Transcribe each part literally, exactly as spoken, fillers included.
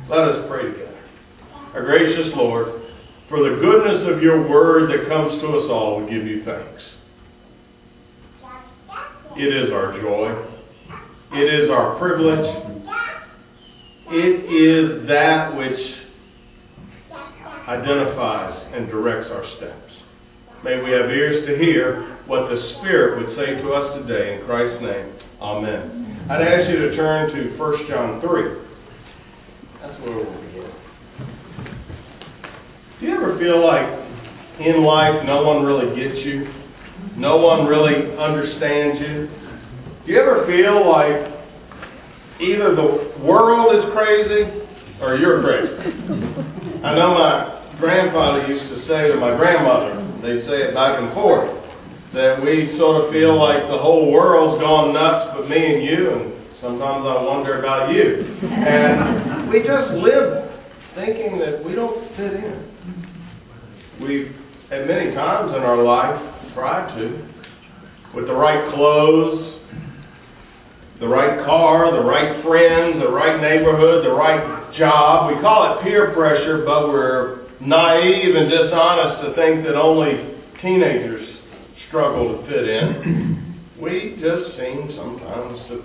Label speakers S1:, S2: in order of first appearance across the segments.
S1: Let us pray together. Our gracious Lord, for the goodness of your word that comes to us all, we give you thanks. It is our joy. It is our privilege. It is that which identifies and directs our steps. May we have ears to hear what the Spirit would say to us today. In Christ's name, amen. I'd ask you to turn to First John three. That's where we'll begin. Do you ever feel like in life no one really gets you? No one really understands you? Do you ever feel like either the world is crazy or you're crazy? I know my grandfather used to say to my grandmother, they'd say it back and forth, that we sort of feel like the whole world's gone nuts but me and you, and sometimes I wonder about you. And we just live thinking that we don't fit in. We've, at many times in our life, tried to, with the right clothes, the right car, the right friends, the right neighborhood, the right job. We call it peer pressure, but we're naive and dishonest to think that only teenagers struggle to fit in. We just seem sometimes to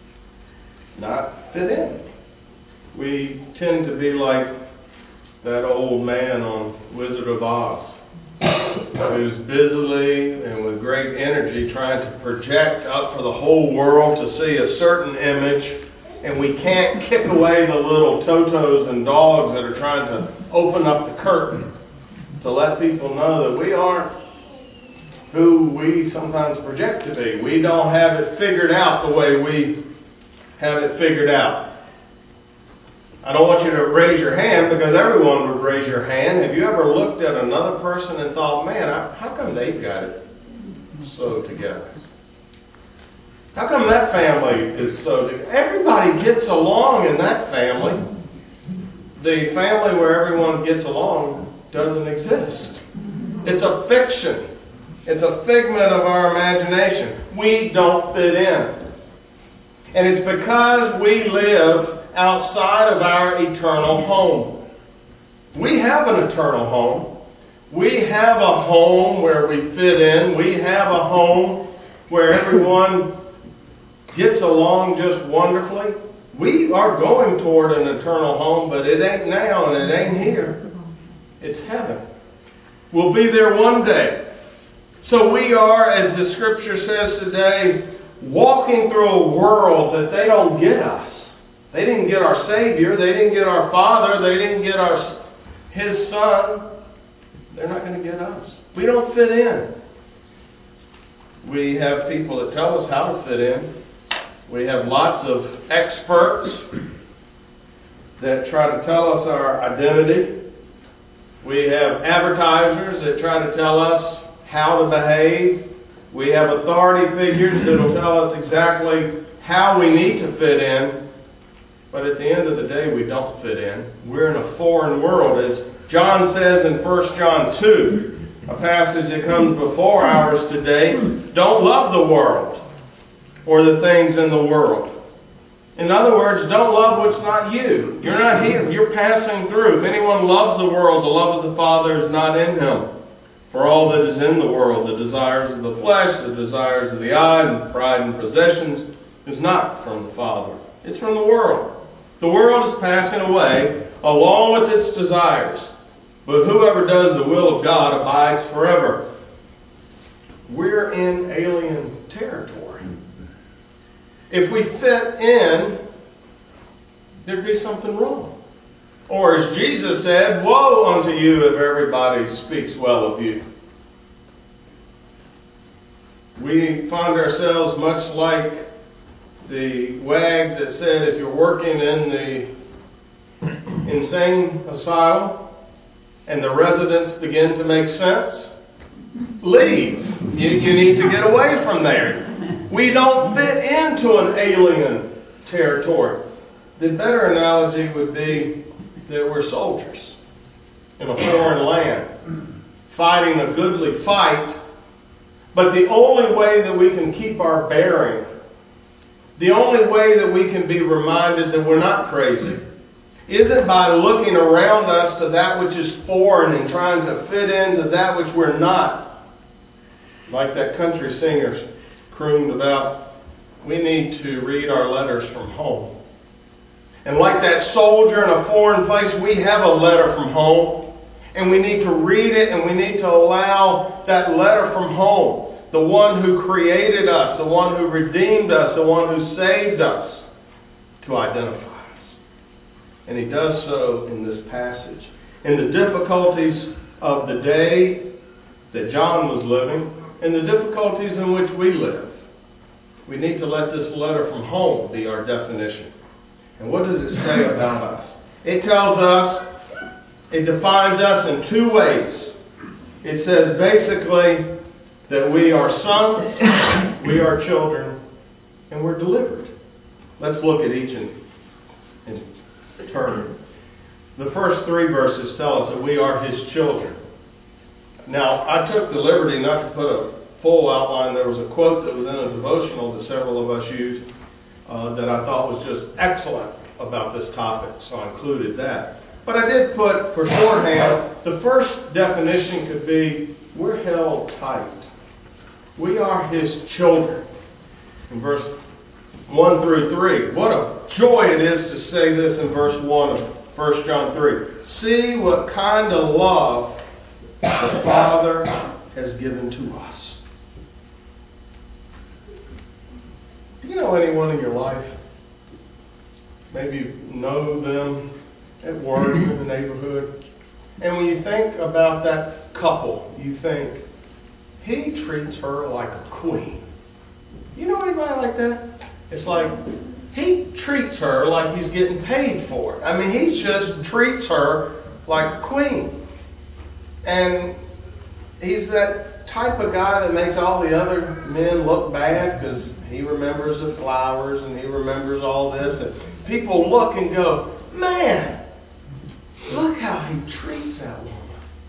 S1: not fit in. We tend to be like that old man on Wizard of Oz, who's busily and with great energy trying to project up for the whole world to see a certain image, and we can't kick away the little totos and dogs that are trying to open up the curtain to let people know that we aren't who we sometimes project to be. We don't have it figured out the way we have it figured out. I don't want you to raise your hand because everyone would raise your hand. Have you ever looked at another person and thought, man, how come they've got it so together? How come that family is so together? Everybody gets along in that family. The family where everyone gets along doesn't exist. It's a fiction. It's a figment of our imagination. We don't fit in. And it's because we live outside of our eternal home. We have an eternal home. We have a home where we fit in. We have a home where everyone gets along just wonderfully. We are going toward an eternal home, but it ain't now and it ain't here. It's heaven. We'll be there one day. So we are, as the scripture says today, walking through a world that they don't get us. They didn't get our Savior. They didn't get our Father. They didn't get our His Son. They're not going to get us. We don't fit in. We have people that tell us how to fit in. We have lots of experts that try to tell us our identity. We have advertisers that try to tell us how to behave. We have authority figures that will tell us exactly how we need to fit in. But at the end of the day, we don't fit in. We're in a foreign world. As John says in First John two, a passage that comes before ours today, don't love the world or the things in the world. In other words, don't love what's not you. You're not here. You're passing through. If anyone loves the world, the love of the Father is not in him. For all that is in the world, the desires of the flesh, the desires of the eye, and pride and possessions, is not from the Father. It's from the world. The world is passing away along with its desires. But whoever does the will of God abides forever. We're in alien territory. If we fit in, there'd be something wrong. Or as Jesus said, woe unto you if everybody speaks well of you. We find ourselves much like the wag that said if you're working in the insane asylum and the residents begin to make sense, leave. You, you need to get away from there. We don't fit into an alien territory. The better analogy would be that we're soldiers in a foreign land, fighting a goodly fight, but the only way that we can keep our bearing, the only way that we can be reminded that we're not crazy, isn't by looking around us to that which is foreign and trying to fit into that which we're not. Like that country singer crooned about, we need to read our letters from home. And like that soldier in a foreign place, we have a letter from home. And we need to read it, and we need to allow that letter from home, the one who created us, the one who redeemed us, the one who saved us, to identify us. And he does so in this passage. In the difficulties of the day that John was living, and the difficulties in which we live, we need to let this letter from home be our definition. And what does it say about us? It tells us, it defines us in two ways. It says basically that we are sons, we are children, and we're delivered. Let's look at each in, in turn. The first three verses tell us that we are His children. Now, I took the liberty not to put a full outline. There was a quote that was in a devotional that several of us used uh, that I thought was just excellent about this topic, so I included that. But I did put, for shorthand, the first definition could be, we're held tight. We are His children. In verse one through three. What a joy it is to say this in verse one of First John three. See what kind of love the Father has given to us. Do you know anyone in your life? Maybe you know them at work, in the neighborhood. And when you think about that couple, you think, he treats her like a queen. You know anybody like that? It's like, he treats her like he's getting paid for it. I mean, he just treats her like a queen. And he's that type of guy that makes all the other men look bad because he remembers the flowers and he remembers all this. And people look and go, man, look how he treats that woman.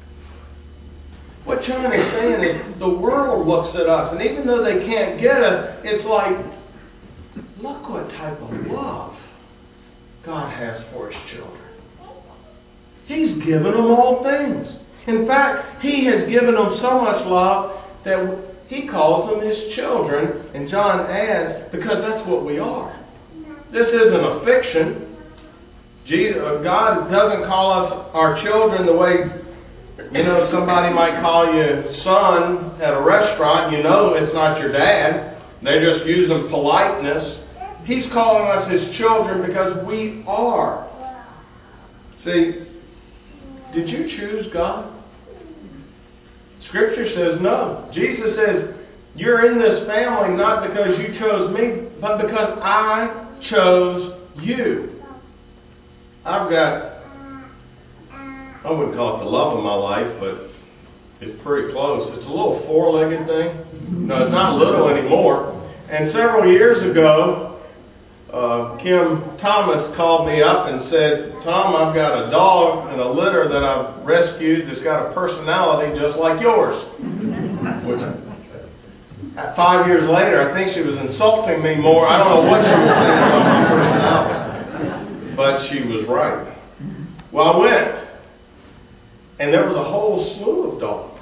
S1: What John is saying is the world looks at us, and even though they can't get us, it's like, look what type of love God has for His children. He's given them all things. In fact, He has given them so much love that He calls them His children, and John adds, because that's what we are. This isn't a fiction. Jesus, God doesn't call us our children the way, you know, somebody might call you son at a restaurant. You know it's not your dad. They're just using politeness. He's calling us His children because we are. See, did you choose God? Scripture says no. Jesus says, you're in this family not because you chose me, but because I chose you. I've got, I wouldn't call it the love of my life, but it's pretty close. It's a little four-legged thing. No, it's not little anymore. And several years ago, uh, Kim Thomas called me up and said, Tom, I've got a dog in a litter that I've rescued that's got a personality just like yours. Which, five years later, I think she was insulting me more. I don't know what she was saying about my personality. But she was right. Well, I went, and there was a whole slew of dogs.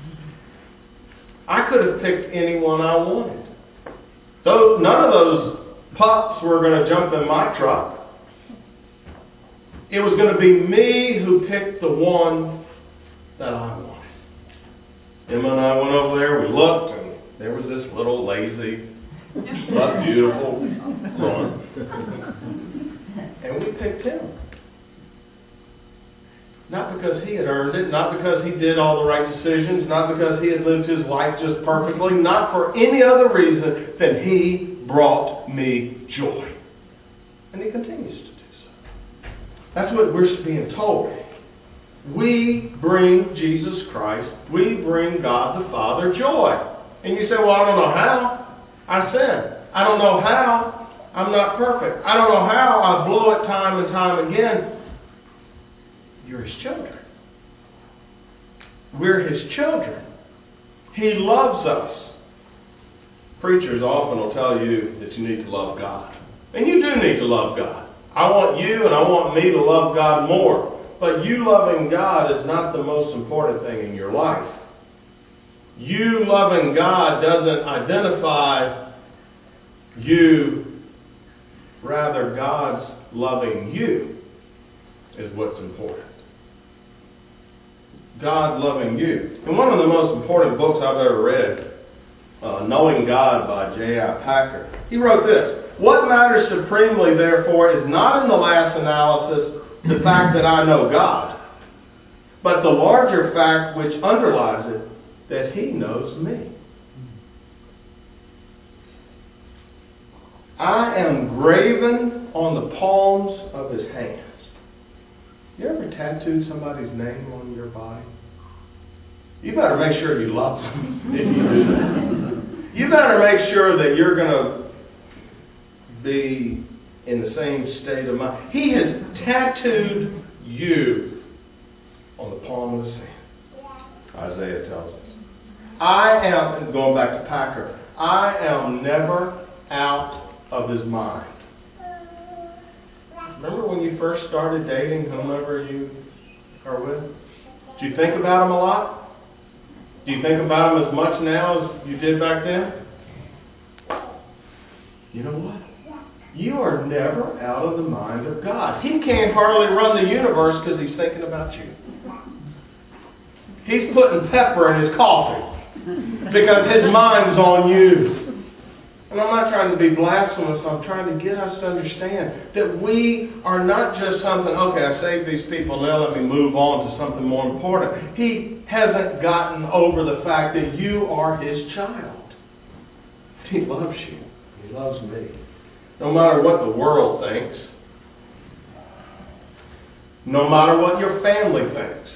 S1: I could have picked anyone I wanted. Those, none of those pups were going to jump in my truck. It was going to be me who picked the one that I wanted. Emma and I went over there, we looked, and there was this little lazy, but beautiful one. And we picked him. Not because he had earned it, not because he did all the right decisions, not because he had lived his life just perfectly, not for any other reason than he brought me joy. And he continues to do so. That's what we're being told. We bring Jesus Christ, we bring God the Father joy. And you say, well, I don't know how. I said, I don't know how. I'm not perfect. I don't know how. I blow it time and time again. You're His children. We're His children. He loves us. Preachers often will tell you that you need to love God. And you do need to love God. I want you and I want me to love God more. But you loving God is not the most important thing in your life. You loving God doesn't identify you. Rather, God's loving you is what's important. God loving you. And one of the most important books I've ever read, uh, Knowing God by J I Packer, he wrote this: "What matters supremely, therefore, is not in the last analysis the fact that I know God, but the larger fact which underlies it, that He knows me. I am graven on the palms of His hands." You ever tattooed somebody's name on your body? You better make sure you love them if you do that. You better make sure that you're going to be in the same state of mind. He has tattooed you on the palm of His hand. Isaiah tells us. I am, going back to Packer, I am never out of His mind. Remember when you first started dating whomever you are with? Do you think about him a lot? Do you think about him as much now as you did back then? You know what? You are never out of the mind of God. He can't hardly run the universe because He's thinking about you. He's putting pepper in His coffee because His mind's on you. And I'm not trying to be blasphemous. I'm trying to get us to understand that we are not just something, okay, I saved these people, now let me move on to something more important. He hasn't gotten over the fact that you are His child. He loves you. He loves me. No matter what the world thinks. No matter what your family thinks.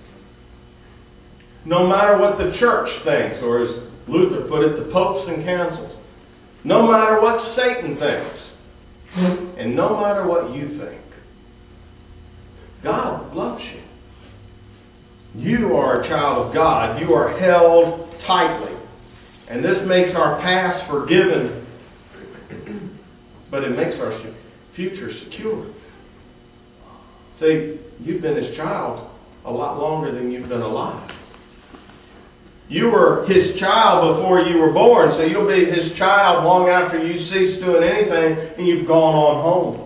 S1: No matter what the church thinks, or as Luther put it, the popes and councils. No matter what Satan thinks. And no matter what you think. God loves you. You are a child of God. You are held tightly. And this makes our past forgiven. But it makes our future secure. See, you've been His child a lot longer than you've been alive. You were His child before you were born, so you'll be His child long after you cease doing anything and you've gone on home.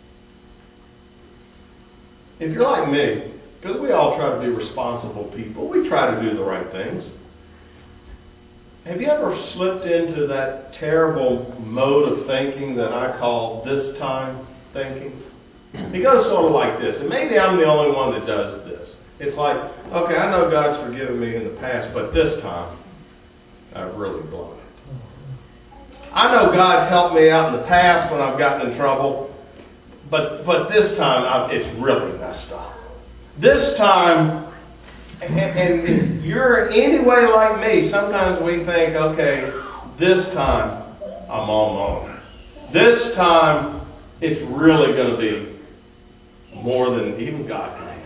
S1: If you're like me, because we all try to be responsible people, we try to do the right things. Have you ever slipped into that terrible mode of thinking that I call this time thinking? It goes sort of like this, and maybe I'm the only one that does this. It's like, okay, I know God's forgiven me in the past, but this time, I've really blown it. I know God's helped me out in the past when I've gotten in trouble, but but this time, I've, it's really messed up. This time, and, and if you're any way like me, sometimes we think, okay, this time, I'm on my own. This time, it's really going to be more than even God can handle.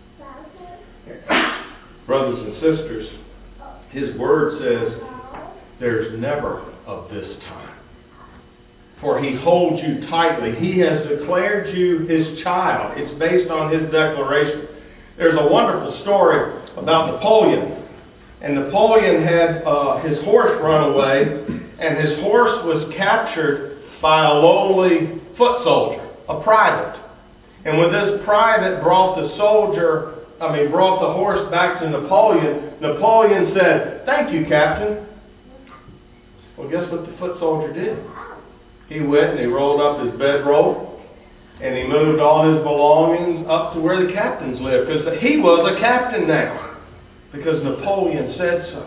S1: Brothers and sisters, His Word says, there's never of this time. For He holds you tightly. He has declared you His child. It's based on His declaration. There's a wonderful story about Napoleon. And Napoleon had uh, his horse run away, and his horse was captured by a lowly foot soldier, a private. And when this private brought the soldier I mean, brought the horse back to Napoleon, Napoleon said, "Thank you, Captain." Well, guess what the foot soldier did? He went and he rolled up his bedroll and he moved all his belongings up to where the captains lived, because he was a captain now, because Napoleon said so.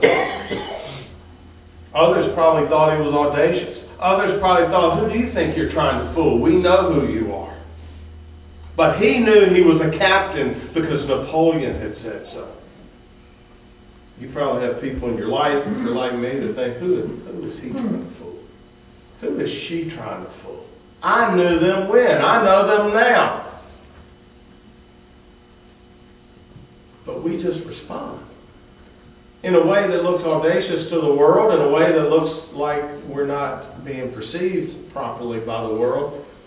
S1: Others probably thought he was audacious. Others probably thought, who do you think you're trying to fool? We know who you are. But he knew he was a captain because Napoleon had said so. You probably have people in your life, if you're like me, that think, who, who is he trying to fool? Who is she trying to fool? I knew them when. I know them now. But we just respond in a way that looks audacious to the world, in a way that looks like we're not being perceived properly by the world.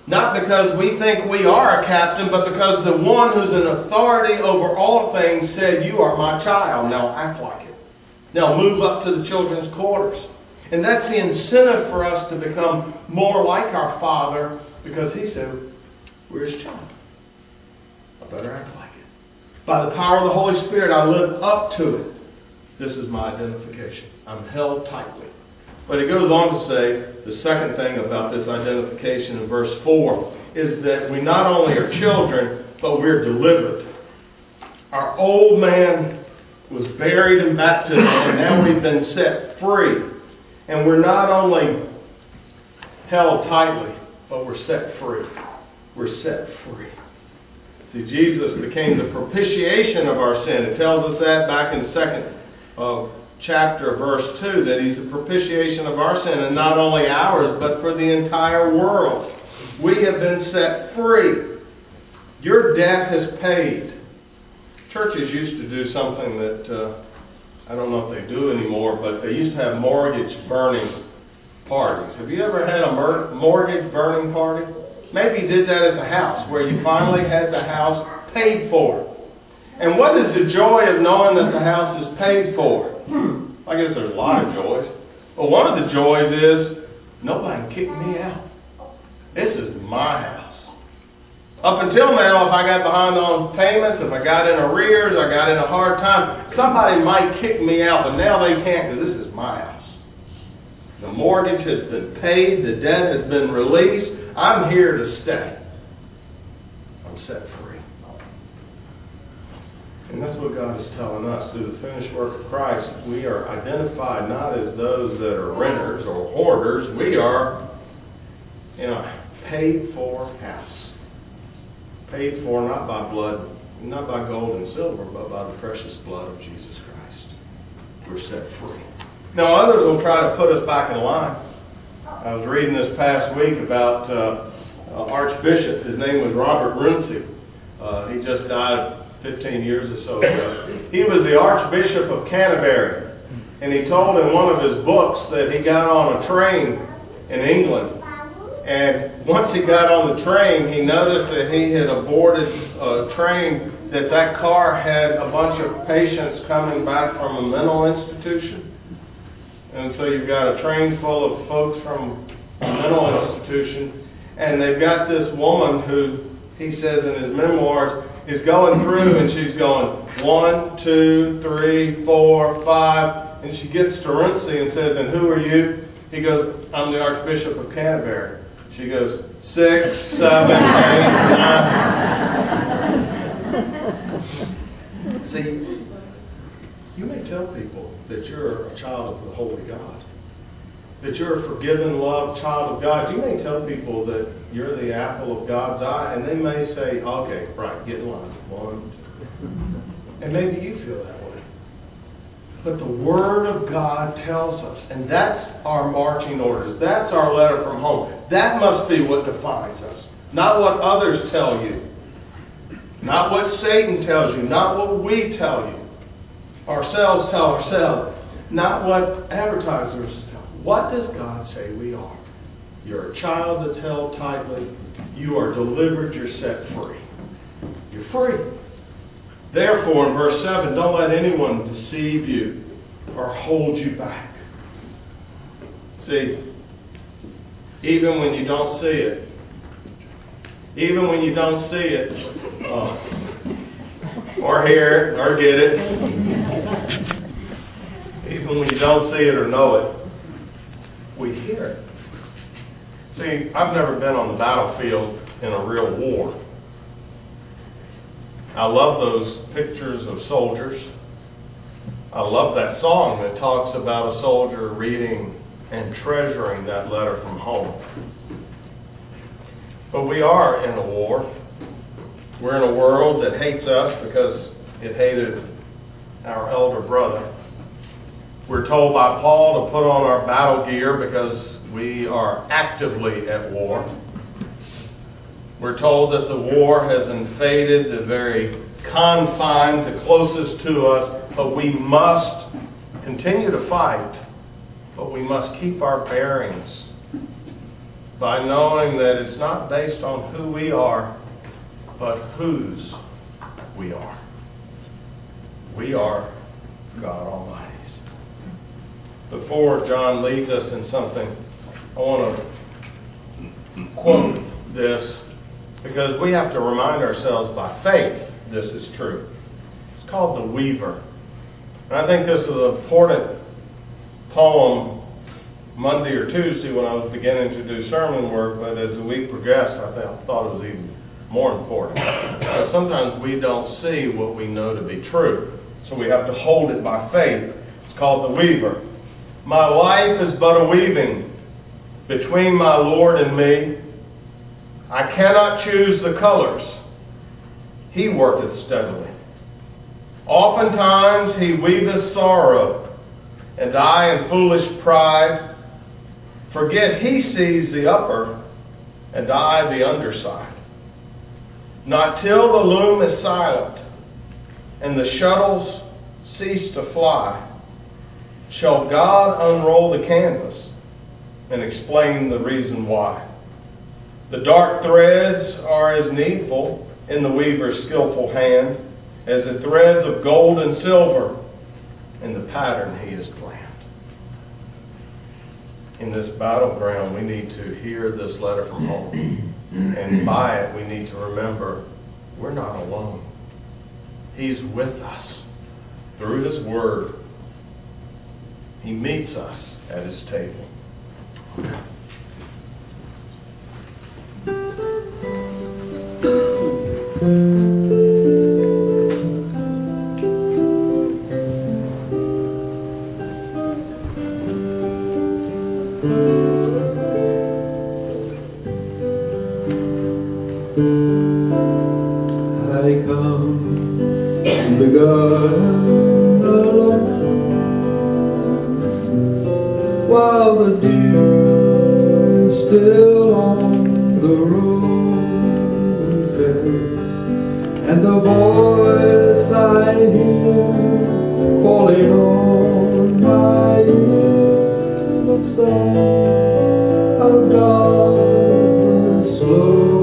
S1: Not because we think we are a captain, but because the one who's an authority over all things said, you are my child. Now act like it. Now move up to the children's quarters. And that's the incentive for us to become more like our Father, because He said, we're His child. I better act like it. By the power of the Holy Spirit, I live up to it. This is my identification. I'm held tightly. But it goes on to say, the second thing about this identification in verse four is that we not only are children, but we're delivered. Our old man was buried in baptism, and now we've been set free. And we're not only held tightly, but we're set free. We're set free. See, Jesus became the propitiation of our sin. It tells us that back in the second uh, chapter, verse two, that He's the propitiation of our sin, and not only ours, but for the entire world. We have been set free. Your debt is paid. Churches used to do something that, uh, I don't know if they do anymore, but they used to have mortgage burning parties. Have you ever had a mor- mortgage burning party? Maybe you did that at the house, where you finally had the house paid for. And what is the joy of knowing that the house is paid for? Hmm. I guess there's a lot of joys. But one of the joys is, nobody can kick me out. This is my house. Up until now, if I got behind on payments, if I got in arrears, I got in a hard time, somebody might kick me out, but now they can't, because this is my house. The mortgage has been paid, the debt has been released, I'm here to stay. I'm set free. And that's what God is telling us through the finished work of Christ. We are identified not as those that are renters or hoarders. We are in a paid-for house. Paid for not by blood, not by gold and silver, but by the precious blood of Jesus Christ. We're set free. Now others will try to put us back in line. I was reading this past week about uh, uh, Archbishop. His name was Robert Runcie. Uh, he just died fifteen years or so ago. He was the Archbishop of Canterbury. And he told in one of his books that he got on a train in England. And once he got on the train, he noticed that he had aborted a train, that that car had a bunch of patients coming back from a mental institution. And so you've got a train full of folks from a mental institution, and they've got this woman who, he says in his memoirs, is going through and she's going one, two, three, four, five, and she gets to Runcie and says, and who are you? He goes, I'm the Archbishop of Canterbury. She goes, six, seven, eight, nine. See, you may tell people that you're a child of the Holy God, that you're a forgiven, loved child of God. You may tell people that you're the apple of God's eye, and they may say, okay, right, get in line. One, two. And maybe you feel that way. But the Word of God tells us, and that's our marching orders. That's our letter from home. That must be what defines us. Not what others tell you. Not what Satan tells you. Not what we tell you. Ourselves tell ourselves. Not what advertisers tell. What does God say we are? You're a child that's held tightly. You are delivered. You're set free. You're free. Therefore, in verse seven, don't let anyone deceive you or hold you back. See, even when you don't see it, even when you don't see it, uh, or hear it, or get it, even when you don't see it or know it, we hear it. See, I've never been on the battlefield in a real war. I love those pictures of soldiers. I love that song that talks about a soldier reading and treasuring that letter from home. But we are in a war. We're in a world that hates us because it hated our elder brother. We're told by Paul to put on our battle gear because we are actively at war. We're told that the war has invaded the very confines, the closest to us, but we must continue to fight, but we must keep our bearings. by knowing that it's not based on who we are, but whose we are. We are God Almighty's. Before John leads us in something, I want to quote this because we have to remind ourselves by faith this is true. It's called The Weaver. And I think this is an important poem Monday or Tuesday when I was beginning to do sermon work, but as the week progressed, I, th- I thought it was even more important. Because sometimes we don't see what we know to be true, so we have to hold it by faith. It's called The Weaver. My life is but a weaving between my Lord and me. I cannot choose the colors. He worketh steadily. Oftentimes he weaveth sorrow, and I in foolish pride forget he sees the upper, and I the underside. Not till the loom is silent, and the shuttles cease to fly, shall God unroll the canvas and explain the reason why. The dark threads are as needful in the weaver's skillful hand as the threads of gold and silver in the pattern he has planned. In this battleground, we need to hear this letter from home. And by it, we need to remember we're not alone. He's with us through His Word. He meets us at His table.
S2: I come to the garden alone, while the dew is still on the roses, and the voice I hear falling on my ear, the song of God's slow.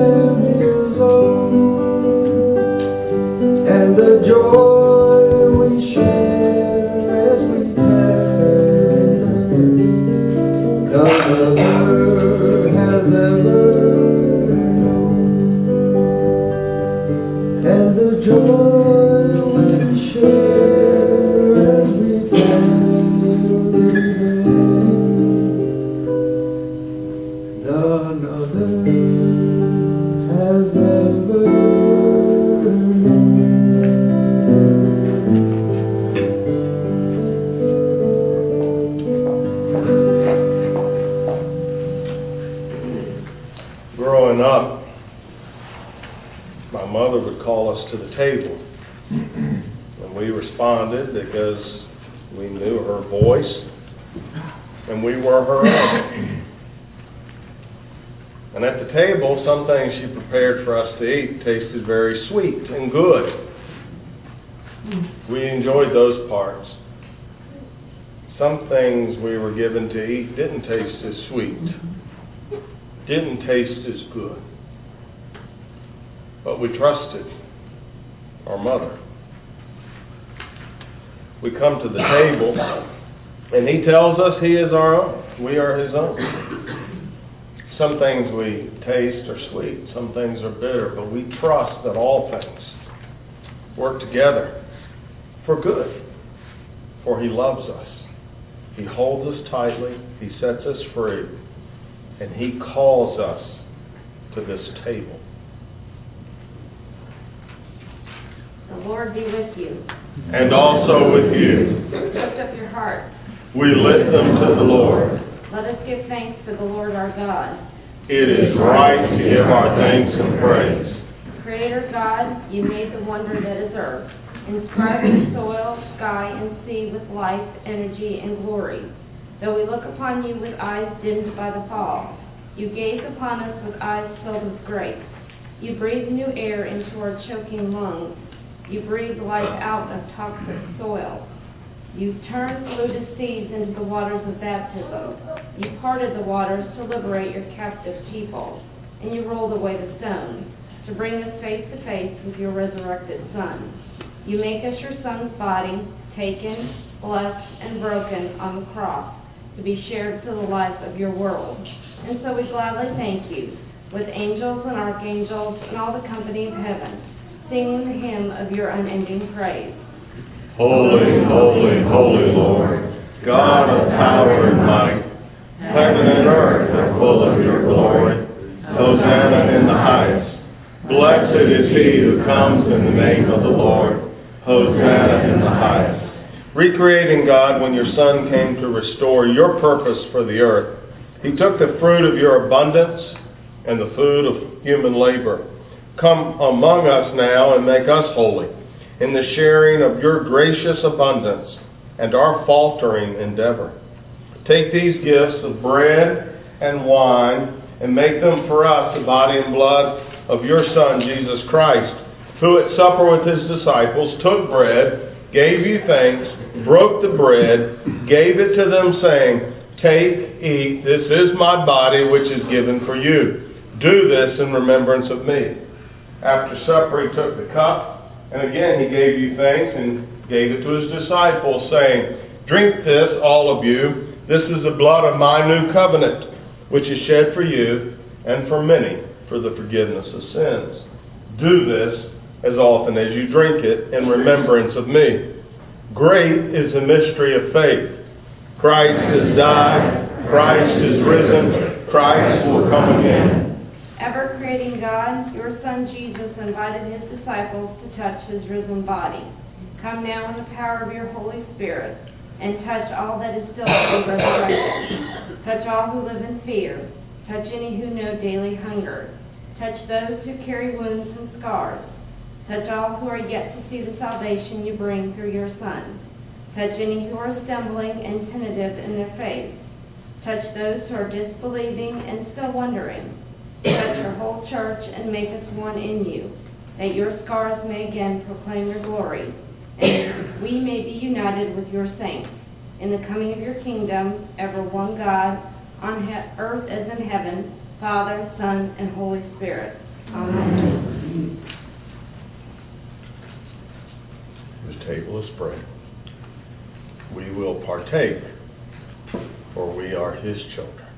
S2: And the joy we
S1: to the table. And we responded because we knew her voice and we were her own. And at the table, some things she prepared for us to eat tasted very sweet and good. We enjoyed those parts. Some things we were given to eat didn't taste as sweet, didn't taste as good. But we trusted our mother. We come to the table, and he tells us he is our own. We are his own. Some things we taste are sweet, some things are bitter, but we trust that all things work together for good, for he loves us. He holds us tightly, he sets us free, and he calls us to this table.
S3: The Lord be with you.
S1: And also with you.
S3: Lift up your hearts.
S1: We lift them to the Lord.
S3: Let us give thanks to the Lord our God.
S1: It is right to give our thanks and praise.
S3: Creator God, you made the wonder that is earth, inscribing soil, sky, and sea with life, energy, and glory. Though we look upon you with eyes dimmed by the fall, you gaze upon us with eyes filled with grace. You breathe new air into our choking lungs. You breathe life out of toxic soil. You turned polluted seas into the waters of baptism. You parted the waters to liberate your captive people. And you rolled away the stones to bring us face to face with your resurrected Son. You make us your Son's body, taken, blessed, and broken on the cross to be shared to the life of your world. And so we gladly thank you with angels and archangels and all the company of heaven, singing the hymn of your unending praise.
S1: Holy, holy, holy Lord, God of power and might, heaven and earth are full of your glory. Hosanna in the highest. Blessed is he who comes in the name of the Lord. Hosanna in the highest. Recreating God, when your Son came to restore your purpose for the earth, he took the fruit of your abundance and the food of human labor. Come among us now and make us holy in the sharing of your gracious abundance and our faltering endeavor. Take these gifts of bread and wine and make them for us the body and blood of your Son, Jesus Christ, who at supper with his disciples took bread, gave you thanks, broke the bread, gave it to them, saying, "Take, eat, this is my body which is given for you. Do this in remembrance of me." After supper he took the cup, and again he gave you thanks and gave it to his disciples, saying, "Drink this, all of you. This is the blood of my new covenant, which is shed for you and for many for the forgiveness of sins. Do this as often as you drink it in remembrance of me." Great is the mystery of faith. Christ has died. Christ is risen. Christ will come again.
S3: Ever creating God, your Son Jesus invited his disciples to touch his risen body. Come now in the power of your Holy Spirit and touch all that is still to be resurrected. Touch all who live in fear. Touch any who know daily hunger. Touch those who carry wounds and scars. Touch all who are yet to see the salvation you bring through your Son. Touch any who are stumbling and tentative in their faith. Touch those who are disbelieving and still wondering. Touch your whole church and make us one in you, that your scars may again proclaim your glory, and we may be united with your saints in the coming of your kingdom, ever one God, on he- earth as in heaven, Father, Son, and Holy Spirit. Amen.
S1: The table is spread. We will partake, for we are his children.